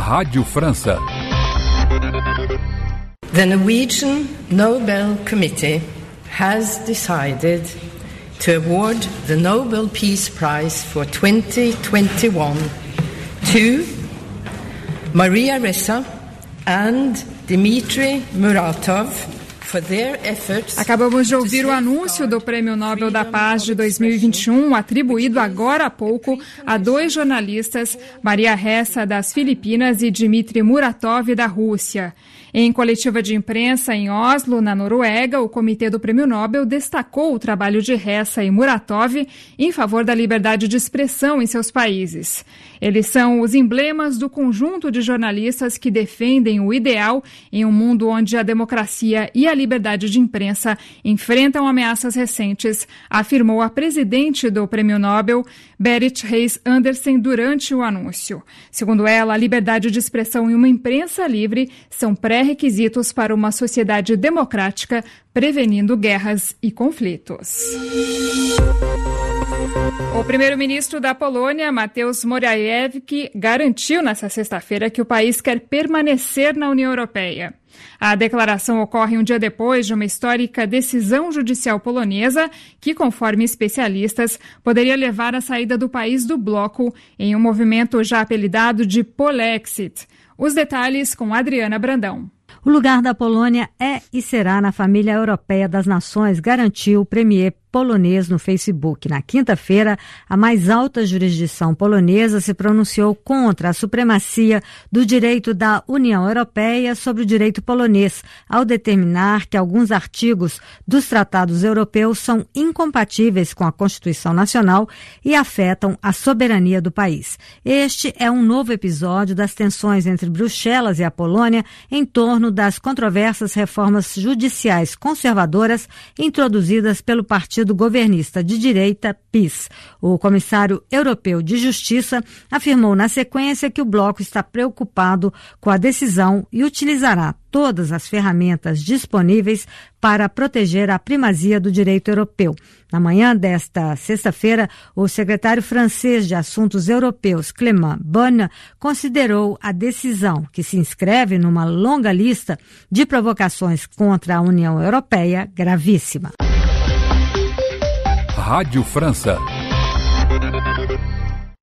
Rádio França. The Norwegian Nobel Committee has decided to award the Nobel Peace Prize for 2021 to Maria Ressa and Dmitry Muratov. Acabamos de ouvir o anúncio do Prêmio Nobel da Paz de 2021, atribuído agora há pouco a 2 jornalistas, Maria Ressa, das Filipinas, e Dmitry Muratov, da Rússia. Em coletiva de imprensa em Oslo, na Noruega, o Comitê do Prêmio Nobel destacou o trabalho de Ressa e Muratov em favor da liberdade de expressão em seus países. Eles são os emblemas do conjunto de jornalistas que defendem o ideal em um mundo onde a democracia e a liberdade de imprensa enfrentam ameaças recentes, afirmou a presidente do Prêmio Nobel, Berit Reiss-Andersen, durante o anúncio. Segundo ela, a liberdade de expressão e uma imprensa livre são pré-requisitos para uma sociedade democrática, prevenindo guerras e conflitos. O primeiro-ministro da Polônia, Mateusz Morawiecki, garantiu nesta sexta-feira que o país quer permanecer na União Europeia. A declaração ocorre um dia depois de uma histórica decisão judicial polonesa que, conforme especialistas, poderia levar à saída do país do bloco em um movimento já apelidado de Polexit. Os detalhes com Adriana Brandão. O lugar da Polônia é e será na família europeia das nações, garantiu o premier polonês no Facebook. Na quinta-feira, a mais alta jurisdição polonesa se pronunciou contra a supremacia do direito da União Europeia sobre o direito polonês, ao determinar que alguns artigos dos tratados europeus são incompatíveis com a Constituição Nacional e afetam a soberania do país. Este é um novo episódio das tensões entre Bruxelas e a Polônia em torno das controversas reformas judiciais conservadoras introduzidas pelo partido governista de direita PiS. O comissário europeu de Justiça afirmou na sequência que o bloco está preocupado com a decisão e utilizará todas as ferramentas disponíveis para proteger a primazia do direito europeu. Na manhã desta sexta-feira, o secretário francês de Assuntos Europeus, Clément Beaune, considerou a decisão, que se inscreve numa longa lista de provocações contra a União Europeia, gravíssima. Rádio França.